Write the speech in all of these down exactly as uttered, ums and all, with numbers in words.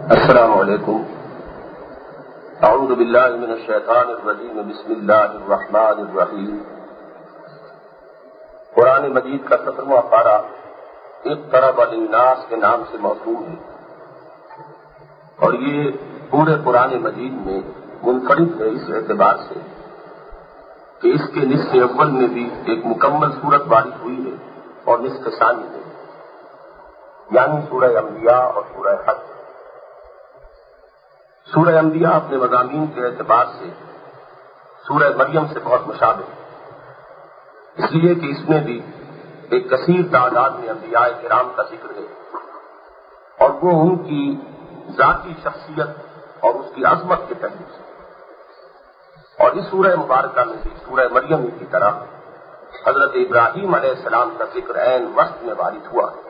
السلام علیکم. اعوذ باللہ من الشیطان الرجیم. بسم اللہ الرحمن الرحیم. قرآن مجید کا سترواں پارہ اقترب للناس کے نام سے موسوم ہے اور یہ پورے قرآن مجید میں منفرد ہے اس اعتبار سے کہ اس کے نصف اول میں بھی ایک مکمل صورت وارد ہوئی ہے اور نصف ثانی میں یعنی سورہ انبیاء اور سورہ حج. سورہ انبیاء اپنے مضامین کے اعتبار سے سورہ مریم سے بہت مشابہ ہے، اس لیے کہ اس میں بھی ایک کثیر تعداد میں انبیاء کرام کا ذکر ہے اور وہ ان کی ذاتی شخصیت اور اس کی عظمت کے پہلو سے. اور اس سورہ مبارکہ میں بھی سورہ مریم کی طرح حضرت ابراہیم علیہ السلام کا ذکر عین وسط میں وارد ہوا ہے.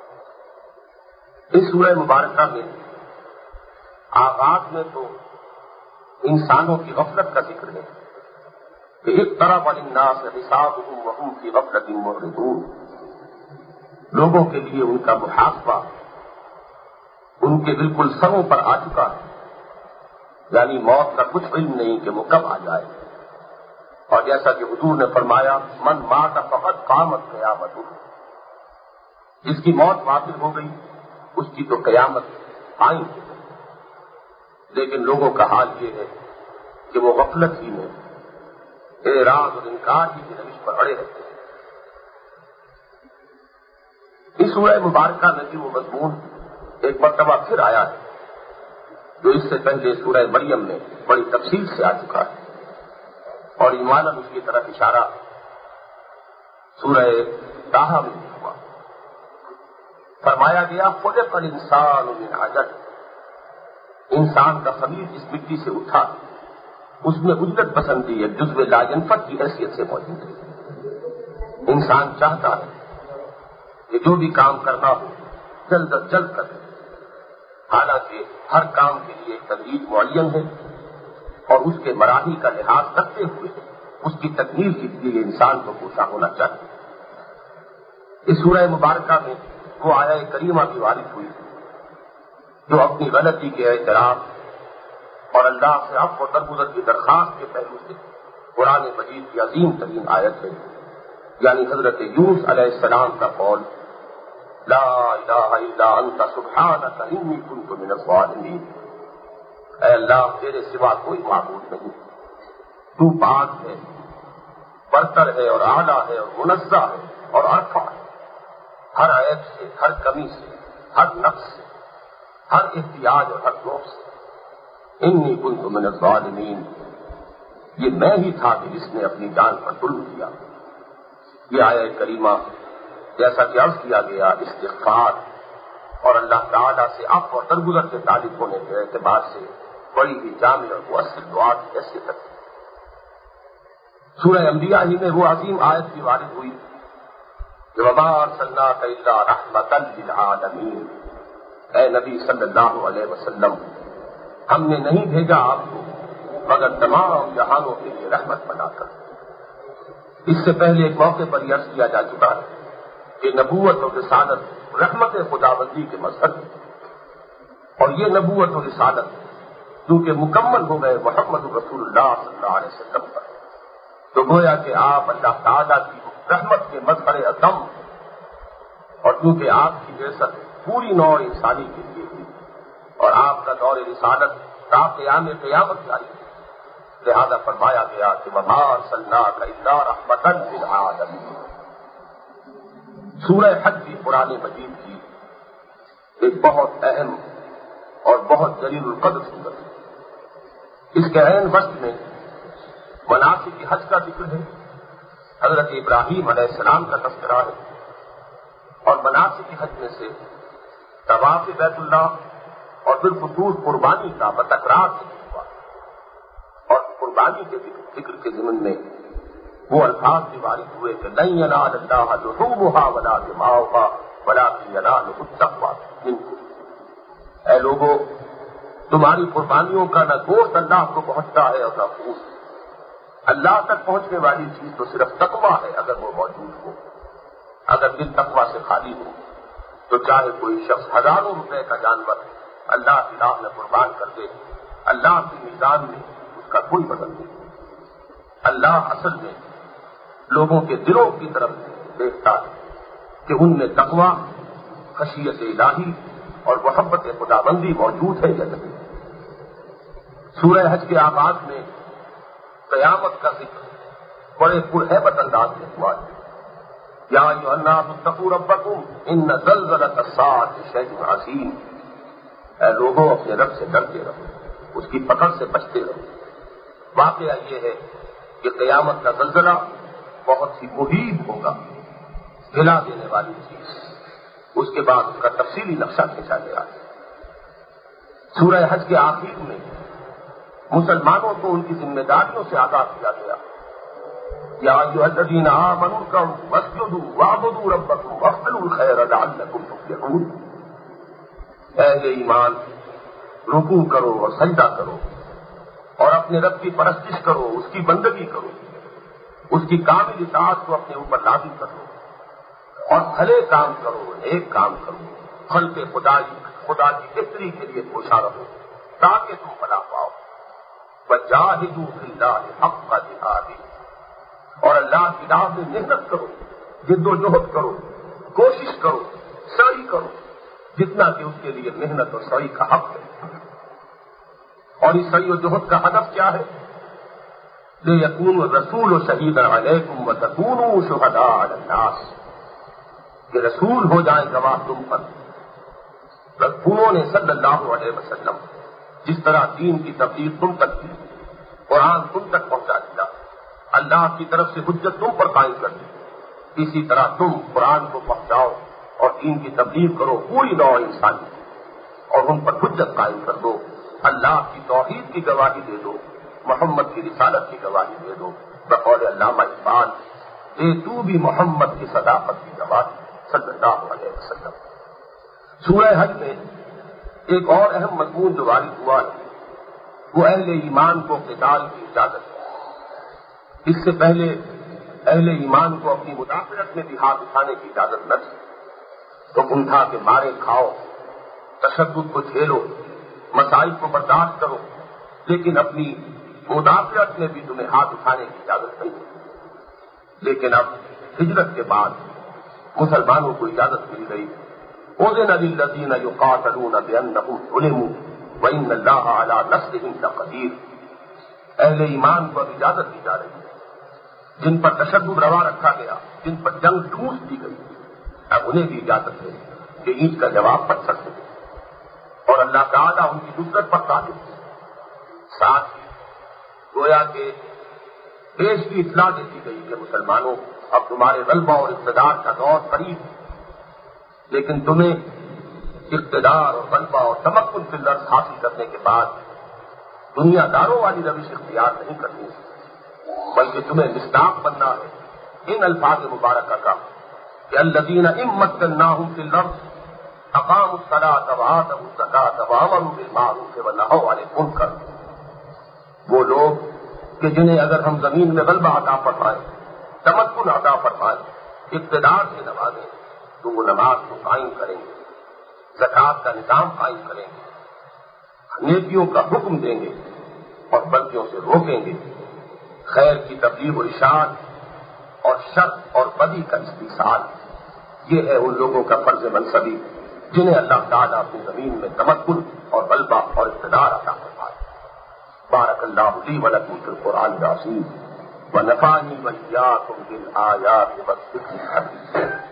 اس سورہ مبارکہ میں آغاز میں تو انسانوں کی غفلت کا ذکر ہے کہ اقترب للناس حسابهم وهم في غفلة معرضون. لوگوں کے لیے ان کا محاسبہ ان کے بالکل سروں پر آ چکا ہے، یعنی موت کا کچھ علم نہیں کہ وہ کب آ جائے. اور جیسا کہ حضور نے فرمایا من مات فقد قامت قیامتہ، جس کی موت واقع ہو گئی اس کی تو قیامت آئی. لیکن لوگوں کا حال یہ ہے کہ وہ غفلت ہی میں اعراض اور انکار ہی کی روش پر اڑے رہتے ہیں. اس سورہ مبارکہ میں بھی وہ مضمون ایک مرتبہ پھر آیا ہے جو اس سے پہلے سورہ مریم میں بڑی تفصیل سے آ چکا ہے اور ایماناً اس کی طرف اشارہ سورہ طٰہٰ میں بھی ہوا. فرمایا گیا خلق الانسان من عجل، انسان کا خمیر جس مٹی سے اٹھا اس میں اجرت پسندی ہے جزو لا ينفد کی حیثیت سے موجود ہے. انسان چاہتا ہے کہ جو بھی کام کرنا ہو جلد از جلد کرے، حالانکہ ہر کام کے لیے ایک تدریج معین ہے اور اس کے مراحل کا لحاظ رکھتے ہوئے اس کی تکمیل کے لیے انسان کو کوشاں ہونا چاہیے. اس سورہ مبارکہ میں وہ آیہ کریمہ کی وارد ہوئی جو اپنی غلطی کے اعتراف اور اللہ سے عفو و درگزر کی درخواست کے پہلو سے قرآن مجید کی عظیم ترین آیت ہے، یعنی حضرت یونس علیہ السلام کا قول لا الہ الا انت سبحانک انی کنت من الظالمین. اے اللہ تیرے سوا کوئی معبود نہیں، تو پاک ہے، برتر ہے اور اعلیٰ ہے اور منزہ ہے اور ارفع ہے ہر عیب سے، ہر کمی سے، ہر نقص سے، ہر احتیاج اور ہر ذوق سے. انی کنت من الظالمین، یہ میں ہی تھا کہ جس نے اپنی جان پر ظلم کیا. یہ آیہ کریمہ جیسا کہ عرض کیا گیا استغفار اور اللہ تعالیٰ سے عفو اور درگزر کے تعلق ہونے کے اعتبار سے بڑی ہی جامع اور مؤثر دعا کی حیثیت رکھتی. سورہ انبیاء ہی میں وہ عظیم آیت بھی وارد ہوئی کہ وما ارسلناک الا رحمۃ للعالمین. اے نبی صلی اللہ علیہ وسلم، ہم نے نہیں بھیجا آپ کو مگر تمام جہانوں کے لیے رحمت بنا کر. اس سے پہلے ایک موقع پر یہ عرض کیا جا چکا ہے کہ نبوت اور رسالت رحمت خداوندی کے مظہر ہے اور یہ نبوت اور رسالت کیونکہ مکمل ہو گئے محمد رسول اللہ صلی اللہ علیہ وسلم پر، تو گویا کہ آپ اللہ تعالیٰ کی رحمت کے مظہر اعظم اور کیونکہ آپ کی بعثت پوری نوع انسانی کے لیے ہوئی اور آپ کا دور رسالت تا قیام قیامت جاری ہے، لہذا فرمایا گیا کہ وما ارسلناک الا رحمۃ للعالمین. سورہ حج بھی قرآن مجید کی ایک بہت اہم اور بہت جلیل القدر سورت ہے. اس کے عین وسط میں مناسک حج کا ذکر ہے، حضرت ابراہیم علیہ السلام کا تذکرہ ہے اور مناسک حج میں سے طواف بیت اللہ اور بالخصوص قربانی کا بتکرار ذکر ہوا اور قربانی کے ذکر کے ضمن میں وہ الفاظ بھی وارد ہوئے کہ لن ینال اللہ لحومها ولا دماؤها ولکن ینالہ التقوی منکم. اے لوگوں، تمہاری قربانیوں کا نہ گوشت اللہ کو پہنچتا ہے اور نہ خون. اللہ تک پہنچنے والی چیز تو صرف تقوی ہے اگر وہ موجود ہو. اگر دل تقوی سے خالی ہو تو چاہے کوئی شخص ہزاروں روپے کا جانور اللہ کی راہ میں قربان کر دے، اللہ کی میزان میں اس کا کوئی بدل نہیں۔ اللہ اصل میں لوگوں کے دلوں کی طرف دیکھتا ہے کہ ان میں تقوی، خشیت الہی اور محبت خداوندی موجود ہے یا نہیں۔ سورہ حج کے آغاز میں قیامت کا ذکر بڑے پرہیبت انداز میں ہوا ہے۔ یا ایھا الناس اتقوا ربکم ان زلزلۃ الساعۃ شیء عظیم، اے لوگوں اپنے رب سے ڈرتے رہو، اس کی پکڑ سے بچتے رہو۔ واقعہ یہ ہے کہ قیامت کا زلزلہ بہت ہی مہیب ہوگا، ہلا دینے والی چیز۔ اس کے بعد اس کا تفصیلی نقشہ کھینچا گیا۔ سورہ حج کے آخر میں مسلمانوں کو ان کی ذمہ داریوں سے آگاہ کیا گیا۔ یا ایھا الذین آمنوا ارکعوا واسجدوا واعبدوا ربکم وافعلوا الخیر لعلکم تفلحون، اہل ایمان رکوع کرو اور سجدہ کرو اور اپنے رب کی پرستش کرو، اس کی بندگی کرو، اس کی کامل اطاعت کو اپنے اوپر لازم کرو اور بھلے کام کرو، نیک کام کرو، خلق خدا خدا کی بہتری کے لیے کوشاں رہو تاکہ تم فلاح پاؤ۔ وجاہدوا فی اللہ حق جہادہ، اور اللہ کی راہ میں محنت کرو، جد و جہد کرو، کوشش کرو، سعی کرو، جتنا کہ اس کے لیے محنت اور سعی کا حق ہے۔ اور اس سعی و جہد کا ہدف کیا ہے؟ لِیَکُونَ الرَّسُولُ شَهِیدًا عَلَیکُمْ وَتَکُونُوا شُهَدَاءَ عَلَى النَّاسِ، کہ رسول ہو جائیں گواہ تم پر۔ انہوں نے صلی اللہ علیہ وسلم جس طرح دین کی تبلیغ تم تک کی، قرآن تم تک پہنچا دیا، اللہ کی طرف سے حجت تم پر قائم کر دی، اسی طرح تم قرآن کو پہنچاؤ اور دین کی تبلیغ کرو پوری نوع انسانی، اور ان پر حجت قائم کر دو، اللہ کی توحید کی گواہی دے دو، محمد کی رسالت کی گواہی دے دو۔ بقول علامہ اقبال، دے تو بھی محمد کی صداقت کی گواہی صلی اللہ علیہ وسلم۔ سورہ حج میں ایک اور اہم مضمون جو وارد ہوا ہے وہ اہل ایمان کو قتال کی اجازت ہے۔ اس سے پہلے اہل ایمان کو اپنی مدافعت میں بھی ہاتھ اٹھانے کی اجازت نہ تھی۔ حکم تھا کہ مارے کھاؤ، تشدد کو جھیلو، مسائل کو برداشت کرو، لیکن اپنی مدافعت میں بھی تمہیں ہاتھ اٹھانے کی اجازت نہیں ہے۔ لیکن اب ہجرت کے بعد مسلمانوں کو اجازت مل گئی۔ اذن للذین یقاتلون بانہم ظلموا وان اللہ علی نصرہم لقدیر، اہل ایمان کو اب اجازت دی جا رہی ہے، جن پر تشدد روا رکھا گیا، جن پر جنگ ٹھوس دی گئی، اب انہیں بھی اجازت ہے کہ اینٹ کا جواب پڑھ سکتے ہیں، اور اللہ تعالیٰ ان کی نصرت پر قادر ہے۔ ساتھ ہی گویا کہ دیش کی اطلاع دے دی گئی کہ مسلمانوں اب تمہارے غلبہ اور اقتدار کا دور قریب ہے، لیکن تمہیں اقتدار اور غلبہ اور تمکن فی الارض حاصل کرنے کے بعد دنیا داروں والی روش اختیار نہیں کرنی، بلکہ تمہیں مصداق بننا ہے ان الفاظ مبارکہ کا کہ الذین ان مکناہم فی الارض اقاموا الصلاۃ وآتوا الزکاۃ وامروا بالمعروف ونہوا عن المنکر، وہ لوگ کہ جنہیں اگر ہم زمین میں غلبہ عطا فرمائیں، تمکن عطا فرمائیں، اقتدار سے نوازیں، تو وہ نماز کو قائم کریں گے، زکوٰۃ کا نظام قائم کریں گے، نیکیوں کا حکم دیں گے اور بدیوں سے روکیں گے، خیر کی تبلیغ و ارشاد اور شر اور بدی کا استحصال، یہ ہے ان لوگوں کا فرض منصبی جنہیں اللہ تعالیٰ اپنی زمین میں تمکن اور غلبہ اور اقتدار عطا فرمائے۔ بارک اللہ لی ولکم فی القرآن العظیم ونفعنی وإیاکم بالآیات والذکر الحکیم۔